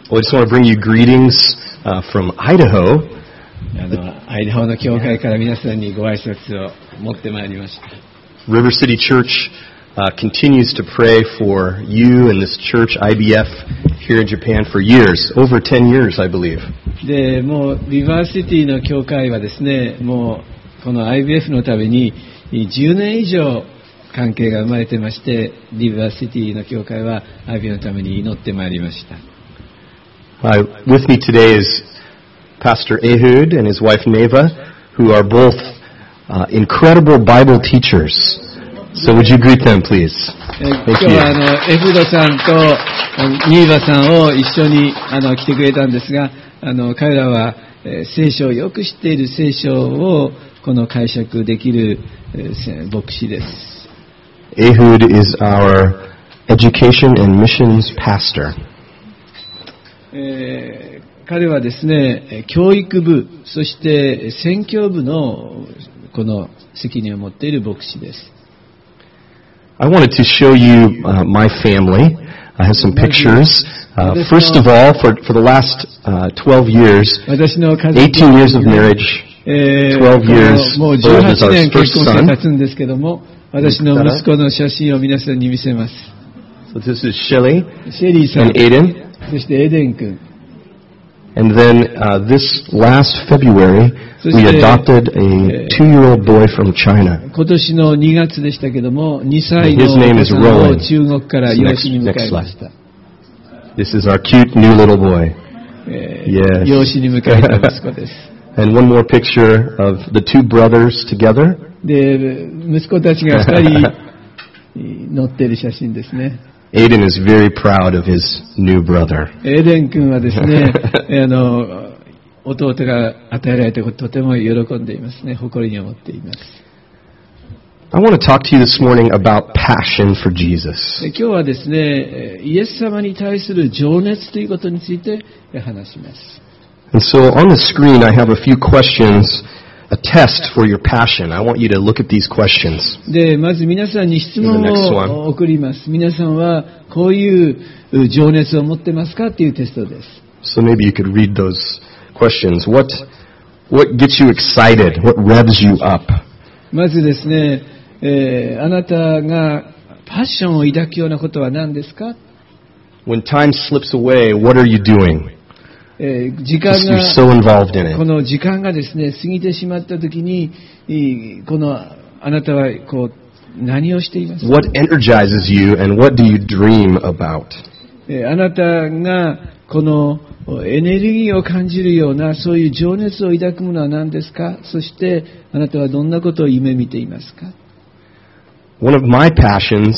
Well, I just want to bring you greetings from Idaho. アイダホの教会から皆さんにご挨拶を持ってまいりました。 River City Church continues to pray for you and this church, IBF, here in Japan for years, over 10 years, I believe. で、もうリバーシティの教会はですね、もうこの IBF のために10年以上関係が生まれてまして、リバーシティの教会は IBF のために祈ってまいりました。 With me today is Pastor Ehud and his wife Neva, who are both incredible Bible teachers. So would you greet them, please? 今日はエフドさんとニーバさんを一緒に来てくれたんですが、彼らは聖書をよく知っている聖書をこの解釈できる牧師です。 Ehud is our education and missions pastor. 彼はですね、教育部、そして宣教部のこの責任を持っている牧師です。 I wanted to show you my family. I have some pictures. First of all, for the last 12 years, 18 years of marriage, 12 years もう old is 18 our 年 first 結婚して son. 経つんですけども、私の息子の写真を皆さんに見せます。 So this is Shelly シェリーさん、 and Aiden. そしてエデン君。 And then this last February, we adopted a 2-year-old boy from China. 今年の2月でしたけども、2歳の His お name 子 is さんを Rowan. 中国から養子に迎えました。 This is our cute new little boy. Yes. 養子に迎えた息子です。 And one more picture of the two brothers together. で、息子たちが2人乗っている写真ですね。 Aiden is very proud of his new brother. エデン君はですね、弟が与えられたこととても喜んでいますね。誇りに思っています。 I want to talk to you this morning about passion for Jesus. 今日はですね、イエス様に対する情熱ということについて話します。 And so on the screen I have a few questions, a test for your passion. I want you to look at these questions. で、まず皆さんに質問を送ります。皆さんはこういう情熱を持ってますかっていうテストです。 So maybe you could read those questions. What gets you excited? What revs you up? まずですね、あなたがパッションを抱くようなことは何ですか？ When time slips away, what are you doing? 時間 You're が so involved in こ it. の時間がですね、過ぎてしまったときに、このあなたはこう何をしていますか？ What energizes you and what do you dream about? あなたがこのエネルギーを感じるようなそういう情熱を抱くものは何ですか？そしてあなたはどんなことを夢見ていますか？ One of my passions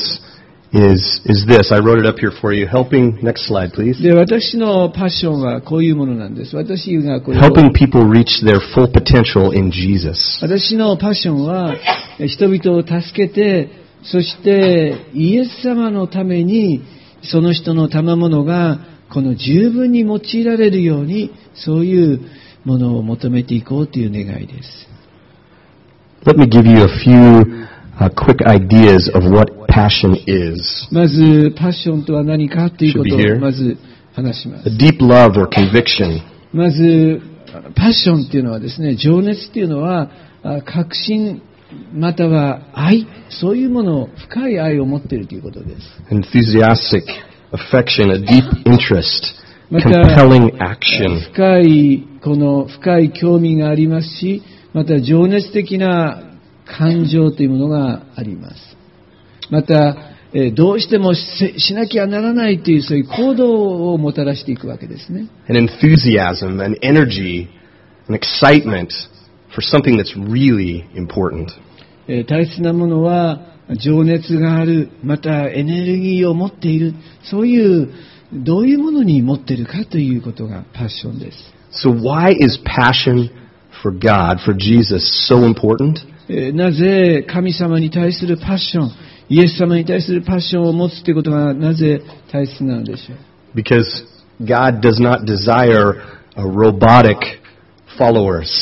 is this. I wrote it up here for you. Helping, next slide please. で、私のパッションはこういうものなんです。私がこれを Helping people reach their full potential in Jesus. 私のパッションは人々を助けて、そしてイエス様のためにその人の賜物がこの十分に用いられるように、そういうものを求めていこうという願いです。 Let me give you a few quick ideas of what passion is. まずパッションとは何かということ Should be here. をまず話しま A す。 deep love or conviction. まずパッションっていうのはですね、情熱っていうのは確信または愛、そういうものを深い愛を持っているということです。 Enthusiastic affection, a deep interest, また compelling action. 深い興味がありますし、また情熱的な感情というものがあります。また、どうしてもしなきゃならないというそういう行動をもたらしていくわけですね。 An enthusiasm, an energy, an excitement for something that's really important. 大切なものは情熱がある、またエネルギーを持っている、そういうどういうものに持っているかということがパッションです。 So why is passion for God, for Jesus, so important? なぜ神様に対するパッション、イエス様に対するパッションを持つということがなぜ大切なのでしょう？ Because God does not desire robotic followers.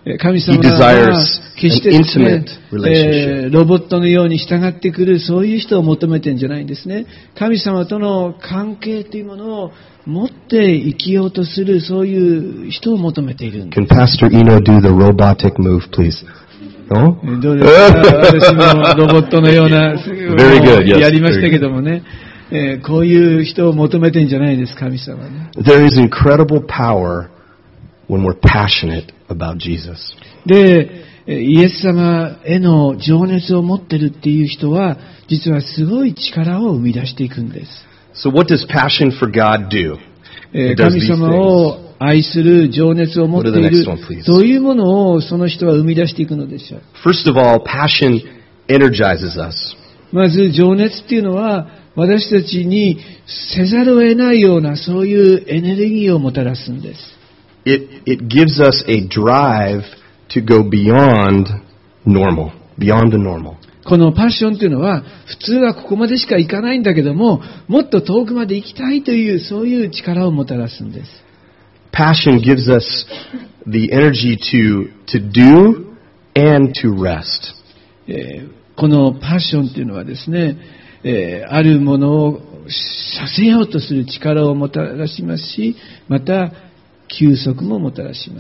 神様は決してですね、ロボットのように従ってくるそういう人を求めてるんじゃないんですね。神様との関係というものを持って生きようとするそういう人を求めているんです。 Can Pastor Eno do the robotic move, please? No? どうですか？私もロボットのような Very good, yes. やりましたけどもね、こういう人を求めてるんじゃないです、神様ね。 There is incredible power when we're passionate about Jesus. で、イエス様への情熱を持ってるっていう人は、実はすごい力を生み出していくんです。 So what does passion for God do? 神様を愛する情熱を持っている、どういうものをその人は生み出していくのでしょう。 First of all, passion energizes us. まず情熱っていうのは、私たちにせざるを得ないようなそういうエネルギーをもたらすんです。 It gives us a drive to go beyond normal, beyond the normal. このパッションというのは、普通はここまでしか行かないんだけども、もっと遠くまで行きたいという、そういう力をもたらすんです。 Passion gives us the energy to do and to rest. このパッションというのはですね、あるものをさせようとする力をもたらしますし、また休息ももたらします。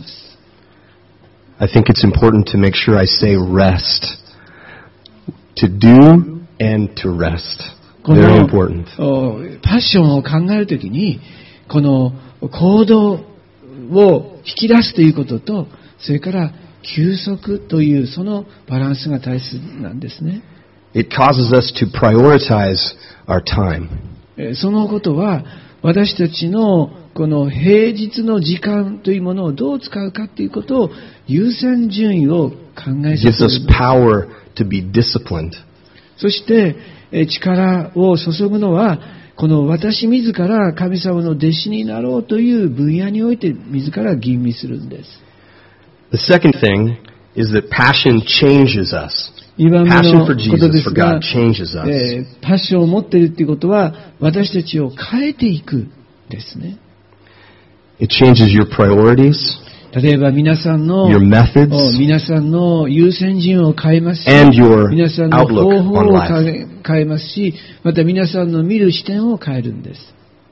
I think it's important to make sure I say rest. To do and to rest. Very important. パッションを考えるときに、この行動を引き出すということと、それから休息というそのバランスが大切なんですね。 It causes us to prioritize our time. そのことは私たちのこの平日の時間というものをどう使うかということを優先順位を考えさせる。 Gives us power to be disciplined. そして力を注ぐのはこの私自ら神様の弟子になろうという分野において自ら吟味するんです。 The second thing is that passion changes us. 2番目 Passion の for こと Jesus, です for が God changes us. パッションを持っているということは私たちを変えていくですね。 It changes your priorities, 例えば皆さんの your methods, 優先順位を変えますし、 and your 皆さんの outlook 方法 on を life. 変えますし、また皆さんの見る視点を変えるんです。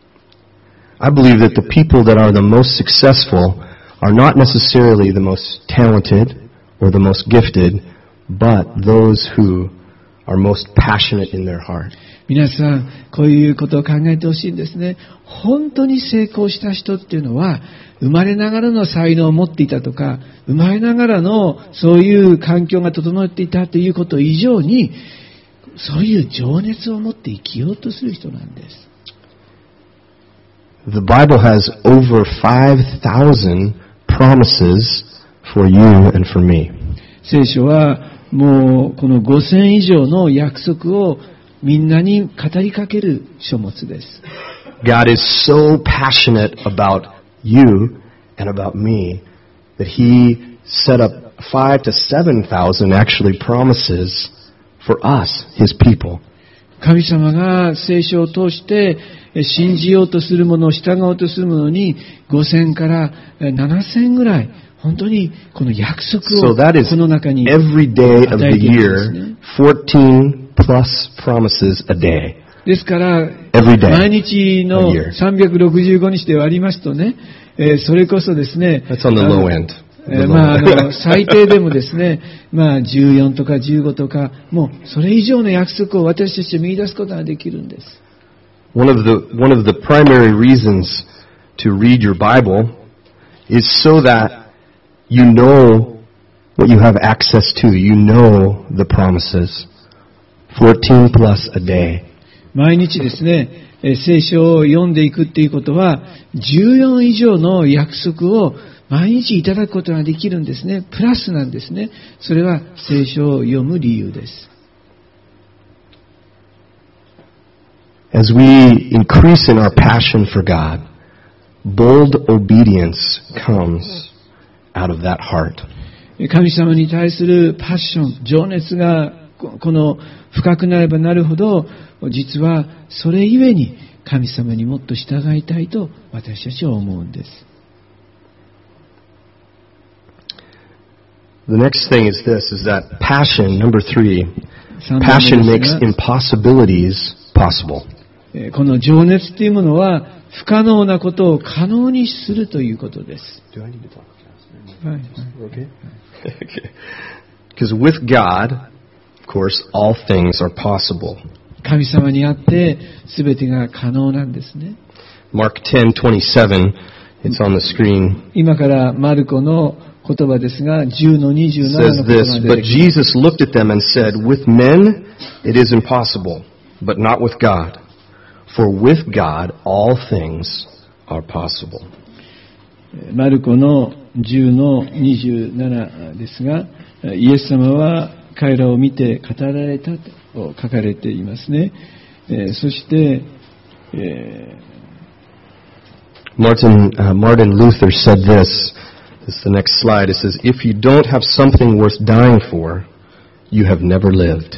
I believe that the people that are the most successful are not necessarily the most talented or the most gifted, but those who are most passionate in their heart. 皆さん、こういうことを考えてほしいんですね。本当に成功した人っていうのは、生まれながらの才能を持っていたとか、生まれながらのそういう環境が整っていたということ以上に、そういう情熱を持って生きようとする人なんです。 The Bible has over 5,000 promises for you and for me. 聖書はもうこの5000以上の約束をみんなに語りかける書物です。 God is so passionate about you and about me that He set up 5,000 to 7,000 actually promises for us, His people. 神様が聖書を通して信じようとするものを従おうとするものに5000から7000ぐらい本当にこの約束をこの中に与えているんですね。 14 plus promises a day. ですから毎日の365日で割りますとね、それこそですね、 That's on the low end. 最低でもですね、14とか15とか、もうそれ以上の約束を私たちは見出すことができるんです。 One of the primary reasons to read your Bible is so that you know what you have access to. You know the promises. 14 plus a day. 毎日ですね、聖書を読んでいくっていうことは、14以上の約束を毎日いただくことができるんですね。プラスなんですね。それは聖書を読む理由です。 As we increase in our passion for God, bold obedience comes out of that heart. 神様に対するパッション、情熱がこの深くなればなるほど、実はそれゆえに神様にもっと従いたいと私たちは思うんです。 The next thing is this, is that passion, number 3, passion makes impossibilities possible. この情熱というものは不可能なことを可能にするということです。 Do I need to talk fast? はい。Okay. Because with God, of course, all things are possible. 神様にあって全てが可能なんですね。 Mark 10:27, it's on the screen. 今からマルコの言葉ですが、10の27の言葉が出てきます。 But Jesus looked at them and said, With men it is impossible, but not with God. For with God all things are possible. マルコの10の27ですが、イエス様は彼らを見て語られたと書かれていますね。そして、 Martin Luther said this. This is the next slide. It says, If you don't have something worth dying for, you have never lived.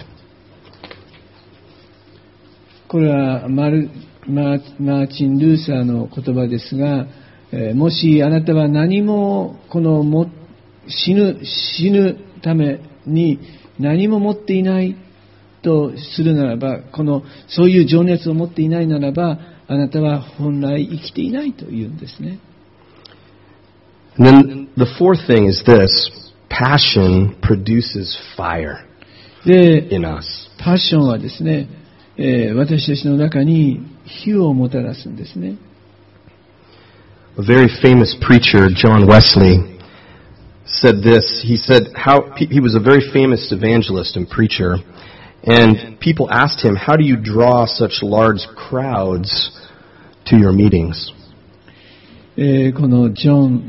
これはマーチン・ルーサーの言葉ですが、もしあなたは何も死ぬために何も持っていないとするならば、そういう情熱を持っていないならば、あなたは本来生きていないというんですね。 And then the fourth thing is this: passion produces fire in us. パッションはですね、私たちの中に火をもたらすんですね。 A very famous preacher, John Wesley, said this. He said he was a very famous evangelist and preacher, and people asked him, "How do you draw such large crowds to your meetings?" このジョン・ウ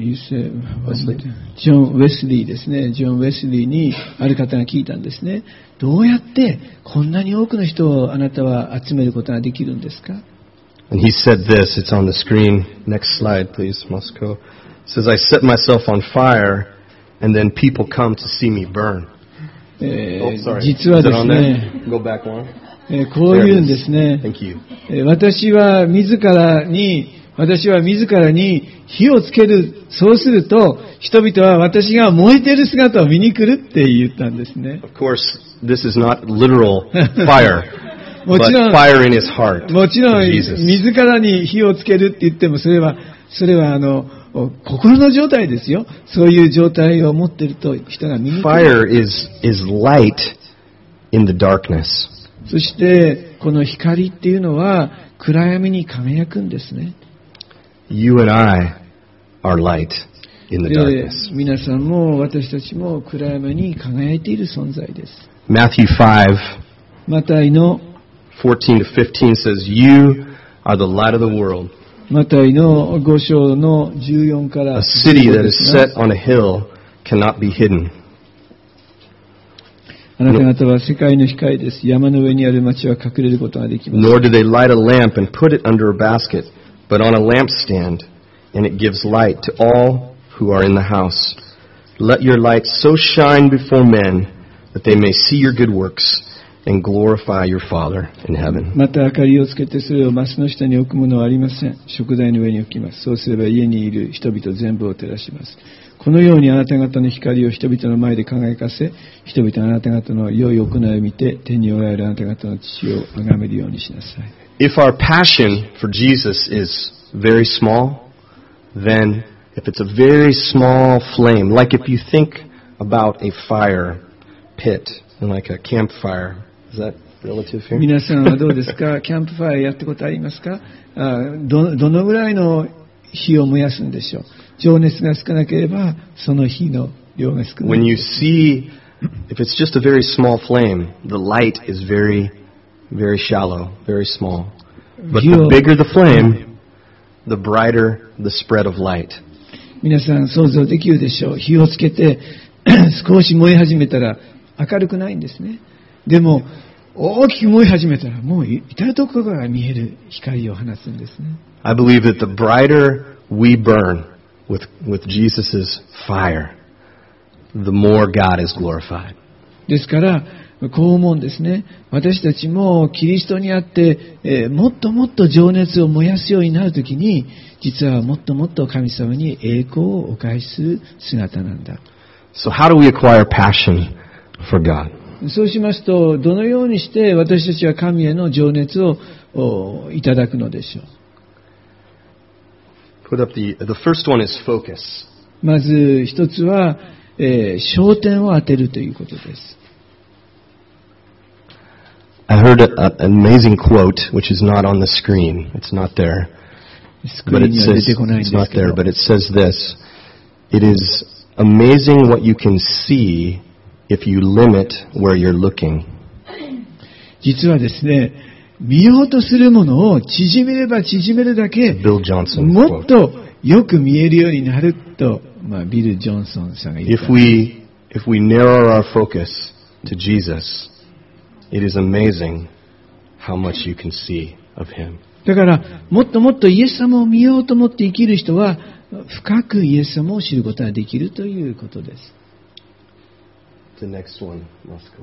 ェスリーですね。ジョン・ウェスリーにある方が聞いたんですね。どうやってこんなに多くの人をあなたは集めることができるんですか？ And he said this, it's on the screen. Next slide, please, Moscow. It says, I set myself on fire, and then people come to see me burn. Oh, sorry. 実はですね、 Go back one. こういうんですね。 Thank you. 私は自らに火をつける。そうすると、人々は私が燃えている姿を見に来るって言ったんですね。 Of course, this is not literal fire, but fire in his heart. もちろん、自らに火をつけるって言っても、それは心の状態ですよ。そういう状態を持っていると人が見に来る。 Fire is light in the darkness. そして、この光っていうのは暗闇に輝くんですね。 You and I are light in the darkness. 皆さんも私たちも暗闇に輝いている存在です。 Matthew 5, マタイの 14 to 15 says, You are the light of the world. マタイの5章の14から A city that is set on a hill cannot be hidden. あなた方は世界の光です。山の上にある町は隠れることができます。 Nor do they light a lamp and put it under a basket, but on a lampstand, and it gives light to all who are in the house. Let your light so shine before men that they may see your good works and glorify your Father in heaven. また明かりをつけてそれをマスの下に置くものはありません。食台の上に置きます。そうすれば家にいる人々全部を照らします。このようにあなた方の光を人々の前で輝かせ、人々はあなた方の良い行いを見て、天におられるあなた方の父を崇めるようにしなさい。 If our passion for Jesus is very small, then if it's a very small flame, like if you think about a fire pit and like a campfire, is that relative here? 皆さんはどうですか？キャンプファイアやったことありますか？どのぐらいの火を燃やすんでしょう？情熱が少なければその火の量が少ない。 When you see, if it's just a very small flame, the light is very, very shallow, very small. But the bigger the flame, the brighter the spread of light. 皆さん想像できるでしょう。火をつけて少し燃え始めたら明るくないんですね。でも大きく燃え始めたらもう至るところから見える光を放つんですね。 I believe that the brighter we burn with Jesus' fire, the more God is glorified. ですからこう思うんですね。私たちもキリストにあって、もっともっと情熱を燃やすようになるときに、実はもっともっと神様に栄光をお返しする姿なんだ。 So how do we acquire passion for God? そうしますと、どのようにして私たちは神への情熱をいただくのでしょう。 Put up the first one is focus. まず一つは、焦点を当てるということです。 I heard an amazing quote, which is not on the screen. It's not there. But it says, it's not there, but it says this. It is amazing what you can see if you limit where you're looking. 実はですね、見ようとするものを縮めれば縮めるだけ、 Bill Johnson もっとよく見えるようになると、ビル・ジョンソンさんが言った。 If we narrow our focus to Jesus, it is amazing how much you can see of Him. だから、もっともっとイエス様を見ようと思って生きる人は、深くイエス様を知ることができるということです。 The next one, Moscow.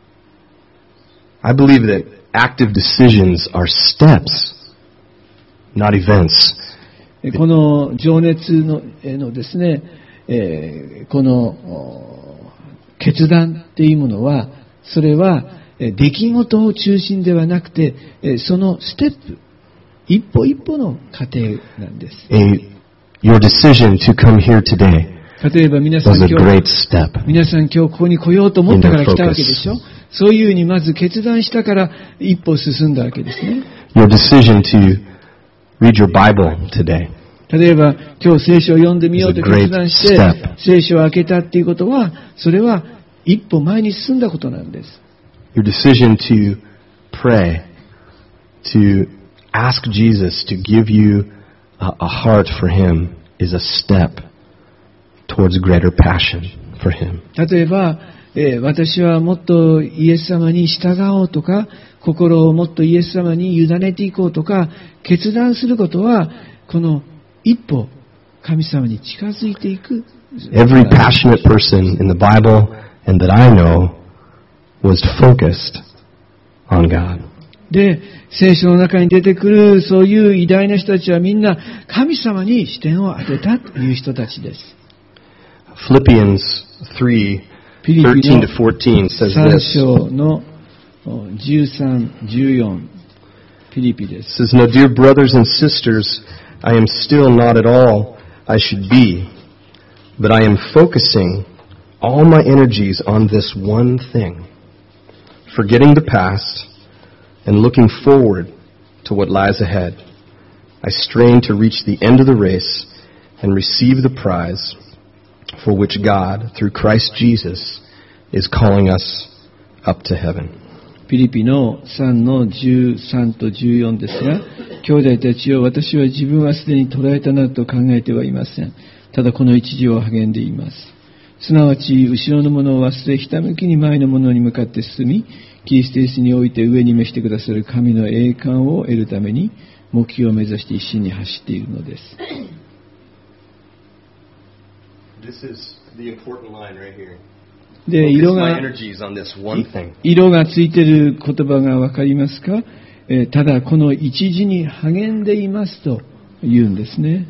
I believe that active decisions are steps, not events. この情熱のですね、この決断っていうものは、それは出来事を中心ではなくて、そのステップ、一歩一歩の過程なんです。 Your decision to come here today 例えば皆さん今日ここに来ようと思ったから来たわけでしょ。そういうふうにまず決断したから一歩進んだわけですね。 Your decision to read your Bible today 例えば今日聖書を読んでみようと決断して聖書を開けたっていうことは、それは一歩前に進んだことなんです。 Your decision to pray, to ask Jesus to give you a heart for Him is a step towards greater passion for Him. 例えば、私はもっとイエス様に従おうとか、心をもっとイエス様に委ねていこうとか、決断することは、この一歩、神様に近づいていく。 Every passionate person in the Bible and that I know was focused on God. で、聖書の中に出てくるそういう偉大な人たちはみんな神様に視点を当てたという人たちです。 Philippians 3:13 to 14 says this. 3章の13、14、フィリピです。 It says, "Now, dear brothers and sisters, I am still not at all I should be, but I am focusing all my energies on this one thing, forgetting the past and looking forward to what lies ahead. I strain to reach the end of the race and receive the prize for which God, through Christ Jesus, is calling us up to heaven." フィリピの3の13と14ですが、兄弟たちよ、私は自分はすでに捉えたなどと考えてはいません。ただこの一時を励んでいます。すなわち、後ろのものを忘れ、ひたむきに前のものに向かって進み、キリストイエスにおいて上に召してくださる神の栄冠を得るために、目標を目指して一心に走っているのです。 This is the important line right here. で、色がついている言葉がわかりますか？ただこの一時に励んでいますと言うんですね。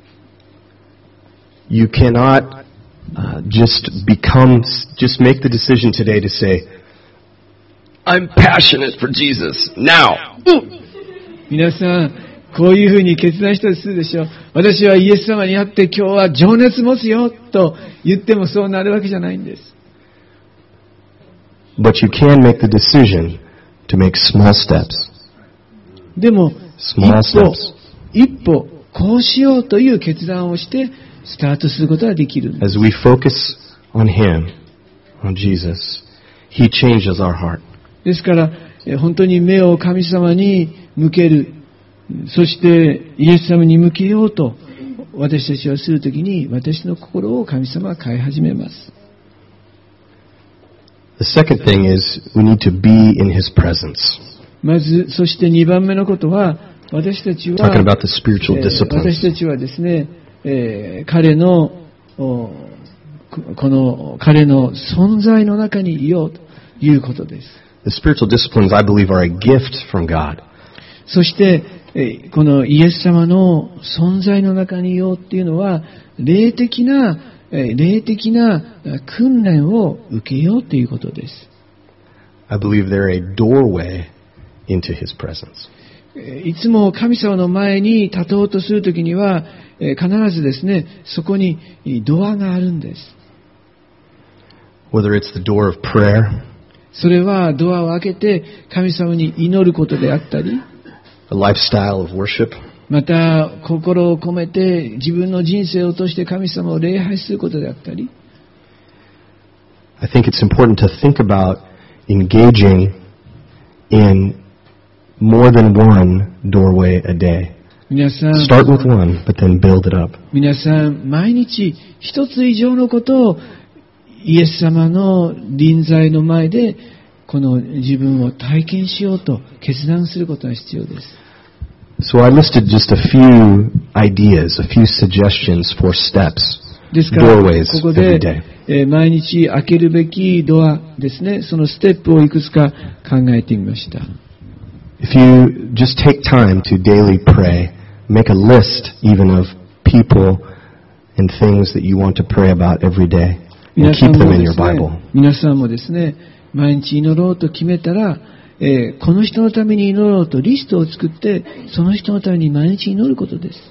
You cannot just make the decision today to say, I'm passionate for Jesus now. 皆さん、こういうふうに決断したりするでしょう。私はイエス様に会って今日は情熱持つよと言ってもそうなるわけじゃないんです。 But you can make the decision to make small steps. でも、一歩こうしようという決断をしてスタートすることができるんです。 As we focus on Him, on Jesus, He changes our heart. ですから、本当に目を神様に向ける。そしてイエス様に向けようと私たちはするときに、私の心を神様は変え始めます。 The second thing is we need to be in His presence. まず、そして2番目のことは、私たちはですね、彼の存在の中にいようということです。 The spiritual disciplines, I believe, are a gift from God. そして、このイエス様の存在の中にいようっていうのは、霊的な霊的な訓練を受けようということです。 I believe they're a doorway into His presence. いつも神様の前に立とうとするときには、必ずですね、そこにドアがあるんです。 Whether it's the door of prayer, それはドアを開けて神様に祈ることであったり、 a lifestyle of worship, また心を込めて自分の人生を通して神様を礼拝することであったり、 I think it's important to think about engaging in more than one doorway a day. 皆さん、 Start with one, but then build it up. 皆さん、毎日一つ以上のことをイエス様の臨在の前でこの自分を体験しようと決断することが必要です。 So I listed just a few ideas, a few suggestions for steps, ですから、 doorways ここ every で day. 毎日開けるべきドアですね、そのステップをいくつか考えてみました。 If you just take time to daily pray, make a list even of people and things that you want to pray about every day, and keep them in your Bible. 皆さんもですね、毎日祈ろうと決めたら、この人のために祈ろうとリストを作って、その人のために毎日祈ることです。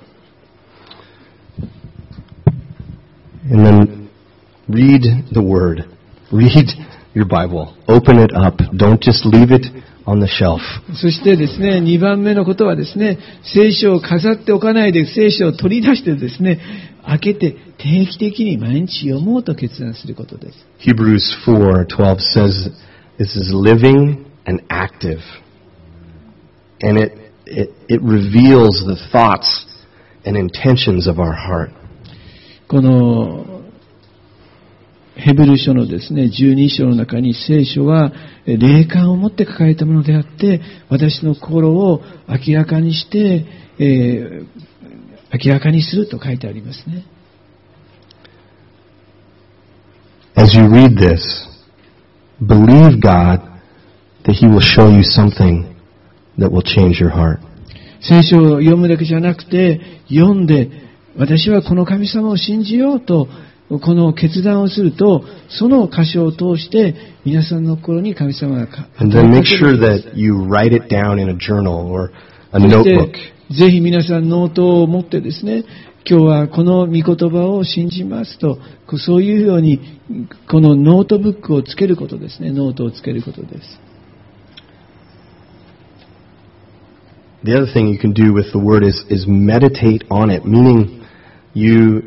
And then read the Word. Read your Bible. Open it up. Don't just leave it on the shelf. そしてですね、2番目のことはですね、聖書を飾っておかないで聖書を取り出してですね、開けて定期的に毎日読もうと決断することです。 Hebrews 4:12 says this is living and active. And it reveals the thoughts and intentions of our heart. このヘブル書のですね、12章の中に聖書は霊感を持って書かれたものであって、私の心を明らかにして、明らかにすると書いてありますね。 As you read this, believe God that He will show you something that will change your heart. 聖書を読むだけじゃなくて、読んで、私はこの神様を信じようと、この決断をすると、その箇所を通して皆さんの心に神様が And then make sure that you write it down in a journal or a notebook. ぜひ皆さんノートを持ってですね、今日はこの御言葉を信じますと、そういうようにこのノートブックをつけることですね。ノートをつけることです。 The other thing you can do with the Word is meditate on it, meaning you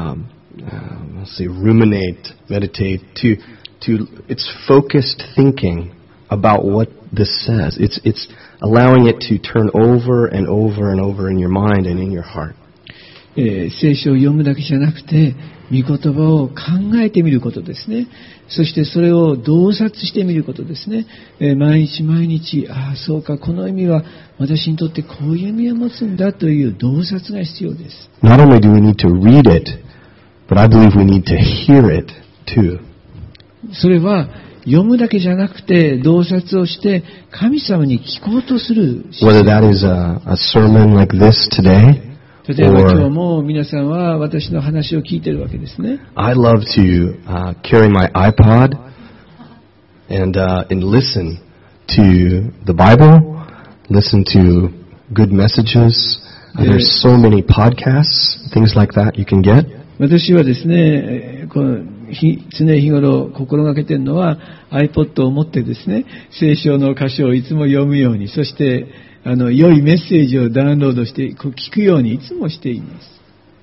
ruminate, meditate, it's focused thinking about what this says. It's allowing it to turn over and over and over in your mind and in your heart. 聖書を読むだけじゃなくて、御言葉を考えてみることですね。そしてそれを洞察してみることですね。毎日毎日、そうか、この意味は私にとってこういう意味を持つんだという洞察が必要です。 Not only do we need to read it, but I believe we need to hear it too. それは読むだけじゃなくて洞察をして神様に聞こうとする。 Whether that is a sermon like this today, 例えば今日も皆さんは私の話を聞いているわけですね。 I love to carry my iPod and listen to the Bible, listen to good messages. There's so many podcasts, things like that you can get. 私はですね、常日頃心がけているのは iPod を持ってですね、聖書の箇所をいつも読むように、そして良いメッセージをダウンロードして聞くようにいつもしています。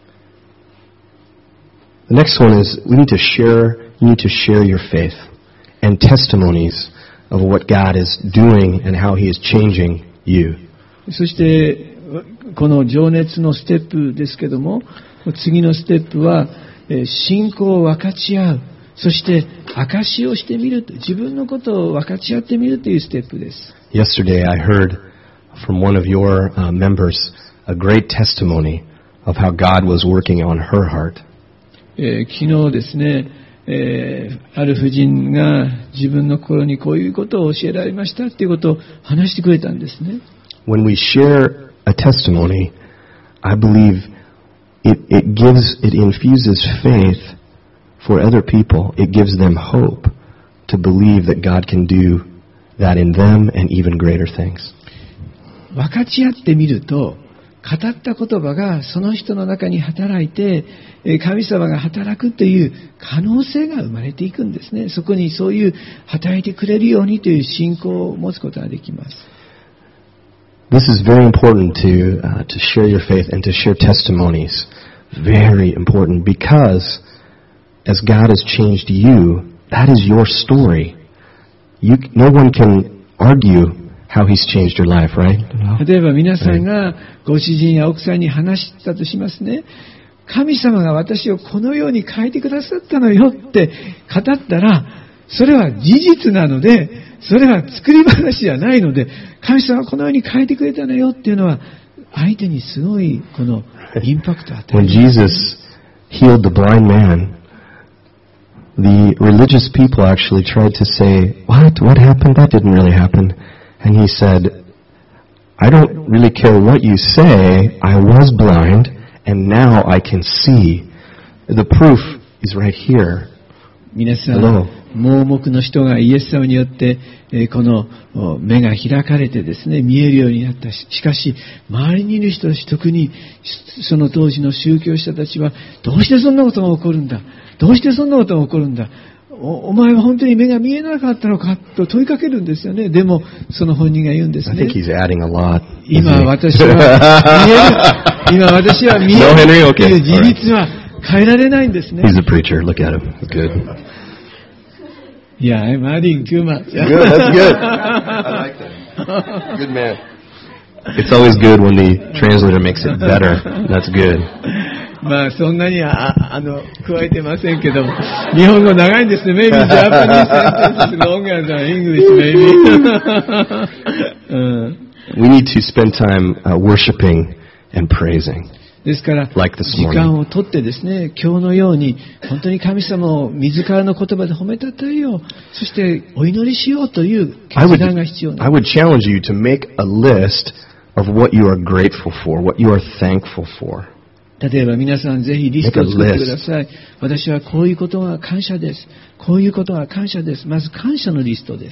The next one is you need to share your faith and testimonies of what God is doing and how He is changing you. そしてこの情熱のステップですけども、次のステップは信仰を分かち合う、そして証しをしてみる、自分のことを分かち合ってみるというステップです。 Yesterday I heard from one of your members a great testimony of how God was working on her heart. 昨日ですね、ある婦人が自分の心にこういうことを教えられましたっていうことを話してくれたんですね。 When we share a testimony, I believe it infuses faith for other people, it gives them hope to believe that God can do that in them and even greater things. 分かち合ってみると、語った言葉がその人の中に働いて、神様が働くという可能性が生まれていくんですね。そこにそういう働いてくれるようにという信仰を持つことができます。 This is very important to share your faith and to share testimonies. Very important because as God has changed you, that is your story. No one can argue how He's changed your life, right? 例えば皆さんがご主人や奥さんに話したとしますね。神様が私をこのように変えてくださったのよって語ったら、それは事実なので、それは作り話じゃないので、神様はこのように変えてくれたのよっていうのは、相手にすごいこのインパクトを与える。 When Jesus healed the blind man, the religious people actually tried to say, What happened? That didn't really happen. And he said, I don't really care what you say. I was blind, and now I can see. The proof is right here. 皆さん、盲目の人がイエス様によって、この目が開かれてですね、見えるようになった。しかし、周りにいる人たち、特にその当時の宗教者たちは、どうしてそんなことが起こるんだ？どうしてそんなことが起こるんだ？お前は本当に目が見えなかったのかと問いかけるんですよね。でも、その本人が言うんですね。今私は見えるという事実は変えられないんですね。 He's a preacher. Look at him. Good. Yeah, I'm adding too much. Good, that's good. I like that. Good man. It's always good when the translator makes it better. That's good. まあそんなに加えてませんけども、日本語長いんですね。Maybe Japanese sentence is longer than English, maybe. We need to spend time worshiping and praising. ですから、時間をとってですね、今日のように、本当に神様を自らの言葉で褒めたたえよう、そしてお祈りしようという決断が必要な I would challenge you to make a list of what you are grateful for, what you are thankful for. 例えば皆さんぜひリストを作ってください。私はこういうことが感謝です。こういうことが感謝です。まず感謝のリストです。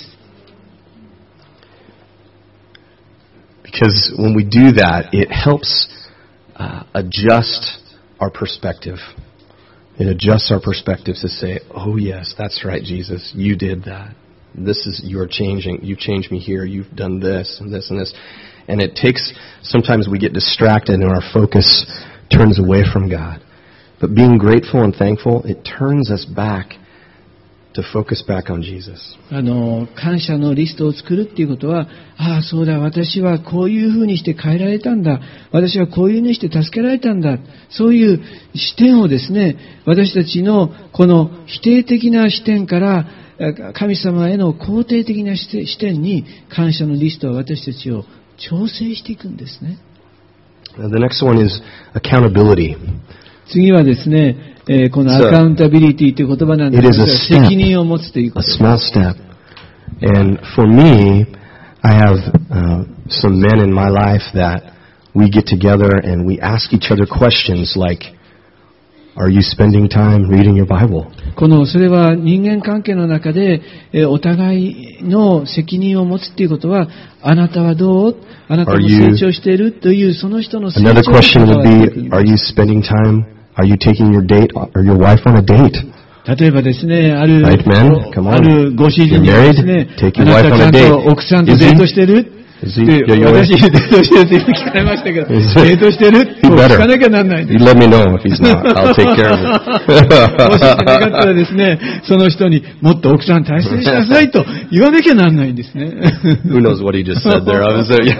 Because when we do that, it helps adjust our perspective. It adjusts our perspective to say, oh yes, that's right, Jesus, you did that. You're changing. You changed me here. You've done this and this and this. And it takes, sometimes we get distracted and our focus turns away from God. But being grateful and thankful, it turns us back to focus back on Jesus. 感謝のリストを作るっていうことは、ああ、そうだ、私はこういうふうにして変えられたんだ。私はこういうふうにして助けられたんだ。そういう視点をですね、私たちのこの否定的な視点から、神様への肯定的な視点に感謝のリストは私たちを調整していくんですね。 The next one is accountability. 次はですね、このアカウンタビリティという言葉なんですが、責任を持つということです。 A small step. And for me, I have some men in my life that we get together and we ask each other questions like, Are you spending time reading your Bible? それは人間関係の中で、お互いの責任を持つということは、あなたはどう？あなたも成長しているというその人の成長 Another question would be, Are you spending time? Are you taking your date or your wife on a date? 例えばですね、あるご主人にはですね、 あなたちゃんと奥さんとデートしてる？私、デートしてるって聞かれましたけど、デートしてるって聞かなきゃなんないんです。 You let me know if he's not. I'll take care of it. もしなかったらですね、その人にもっと奥さん大切にしなさいと言わなきゃなんないんですね。 Who knows what he just said there? I was there.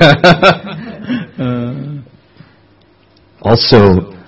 Also,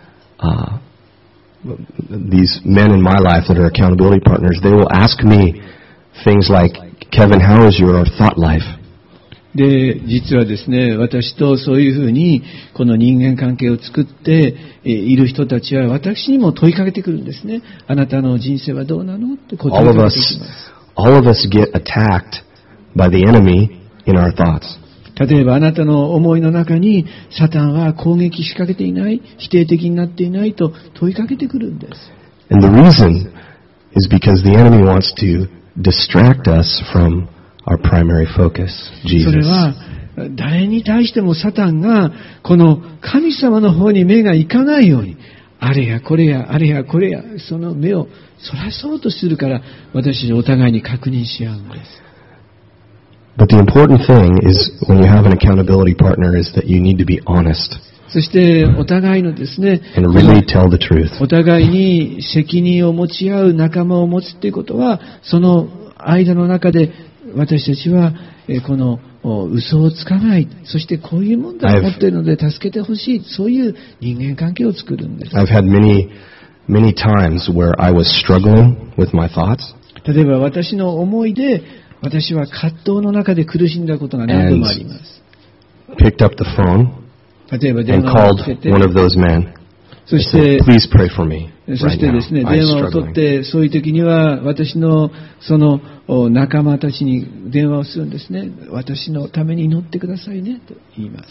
these men in my life that are accountability partners, they will ask me things like, Kevin, how is your thought life? で、実はですね、私とそういうふうに、この人間関係を作っている人たちは、私にも問いかけてくるんですね。あなたの人生はどうなのって答えてくれます。 All of us get attacked by the enemy in our thoughts. 例えば、あなたの思いの中に、サタンは攻撃仕掛けていない、否定的になっていないと問いかけてくるんです。 And the reason is because the enemy wants to distract us from our primary focus, それ Jesus. は誰に対してもサタンがこの神様の方に目がいかないように、あれやこれやあれやこれや、その目をそらそうとするから、私たちお互いに確認し合うんです。 But the important thing is when you have an accountability partner is that you need to be honest そしてお互いのですね、 and really tell the truth. お互いに責任を持ち合う仲間を持つということは、その間の中で私たちはこの嘘をつかない、そしてこういう問題を持っているので助けてほしい、そういう人間関係を作るんです。 I've had many times where I was struggling with my thoughts. 例えば私の思いで、私は葛藤の中で苦しんだことが何度もあります。 Picked up the phone 例えば電 and 話を called つけて、 one of those men. そ I し said, て please pray for me そ right してですね、 now. I'm 電話を取っ struggling. て、そういう時には私のその仲間たちに電話をするんですね。私のために祈ってくださいねと言います。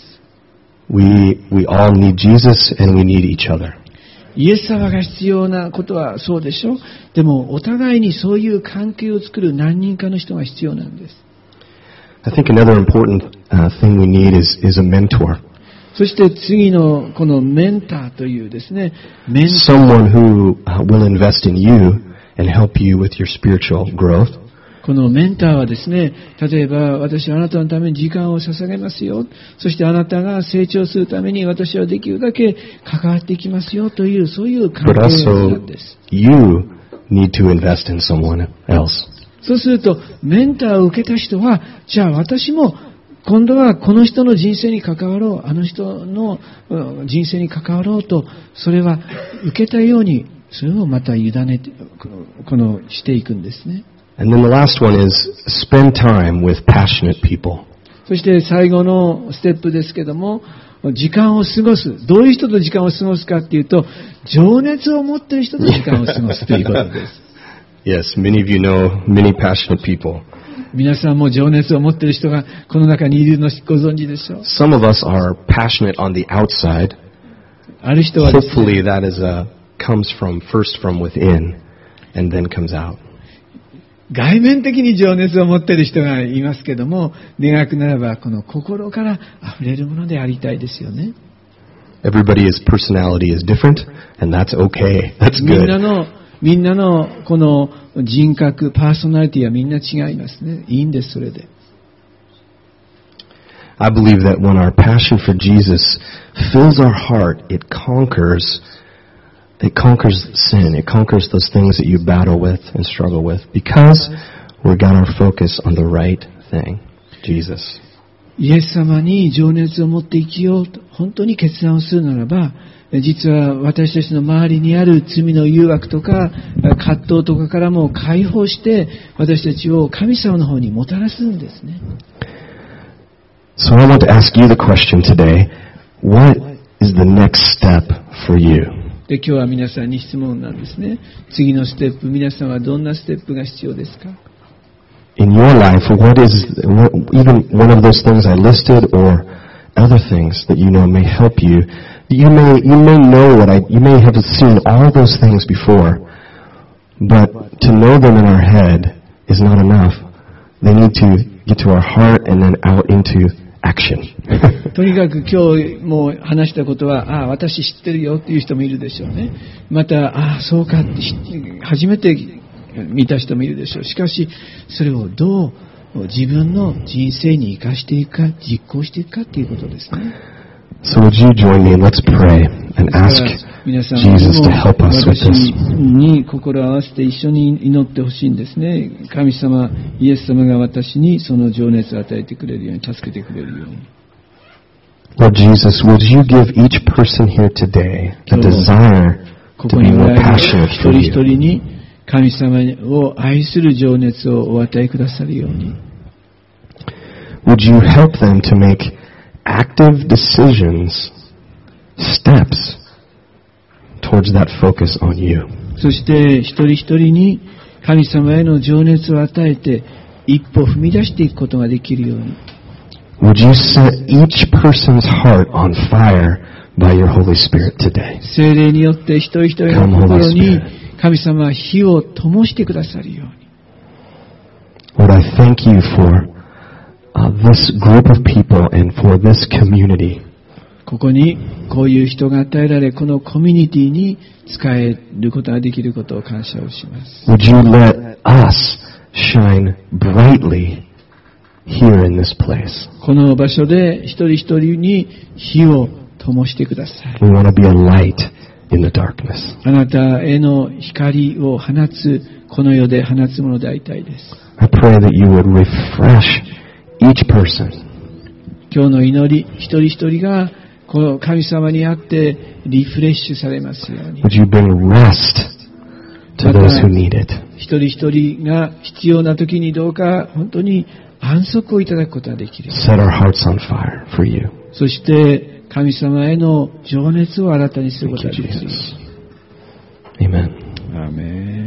We all need Jesus and we need each other. イエス様が必要なことはそうでしょう。でもお互いにそういう関係を作る何人かの人が必要なんです。 I think another important thing we need is a mentor. そして次のこのメンターというですね、メンター Someone who will invest in you and help you with your spiritual growth. このメンターはですね、例えば私はあなたのために時間を捧げますよ。そしてあなたが成長するために私はできるだけ関わっていきますよという、そういう関 But 係な also んです。 you need to invest in someone else. そうすると、メンターを受けた人は、じゃあ私も今度はこの人の人生に関わろう、あの人の人生に関わろうと、それは受けたように、それをまた委ねて、していくんですね。 And then the last one is spend time with passionate people. そして最後のステップですけども、時間を過ごす。どういう人と時間を過ごすかっていうと、情熱を持っている人と時間を過ごすということです。 Yes, many of you know many passionate people. 皆さんも情熱を持っている人がこの中にいるのご存知でしょう。 Some of us are passionate on the outside. ある人はですね、 Hopefully that comes first from within and then comes out. 外面的に情熱を持っている人がいますけども、願くならばこの心から溢れるものでありたいですよね。 Everybody's personality is different, and that's okay. That's みんな good. のこの人格、パーソナリティはみんな違いますね。いいんです、それで。 I believe that when our passion for Jesus fills our heart, it conquers sin. It conquers those things that you battle with and struggle with because we've got our focus on the right thing, Jesus. イエス様に情熱を持って生きようと本当に決断をするならば、実は私たちの周りにある罪の誘惑とか葛藤とかからも解放して私たちを神様の方にもたらすんですね。 So I want to ask you the question today, what is the next step for you? で、今日は皆さんに質問なんですね。次のステップ、皆さんはどんなステップが必要ですか？ In your life, even one of those things I listed or other things that you know may help you, you may know you may have seen all those things before, but to know them in our head is not enough. They need to get to our heart and then out into action. とにかく今日もう話したことは、私知ってるよっていう人もいるでしょうね。また、そうかって初めて見た人もいるでしょう。しかし、それをどう自分の人生に生かしていくか、実行していくかっていうことですね。 So would you join me and let's pray and ask Jesus to help us with 私 this. に心を合わせて一緒に祈ってほしいんですね。神様、イエス様が私にその情熱を与えてくれるように、助けてくれるように。 Lord Jesus, would you give each person here today a desire こ to こ be にお more られる passionate 一 for 人一 you? 人に神様を愛する情熱をお与えくださるように。 Would you help them to make active decisions, steps towards that focus on you? そして一人一人に神様への情熱を与えて一歩踏み出していくことができるように。 Would you set each person's heart on fire by your Holy Spirit today? 聖霊によって一人一人の心に神様は火を灯してくださるように。 Lord, I thank you for this group of people and for this community. ここにこういう人が与えられ、このコミュニティに使えることができることを感謝をします。 Would you let us shine brightly here in this place? この場所で一人一人に火を灯してください。 We want to be a light in the darkness. あなたへの光を放つ、この世で放つものでありたいです。 I pray that you would refresh each person. 今日の祈り、一人一人がこの神様にあってリフレッシュされますように。 Would you bring rest to those who need it? 一人一人が必要な時にどうか本当に安息をいただくことができる。 Set our hearts on fire for you. そして神様への情熱を新たにすることができる。 Amen. アーメン。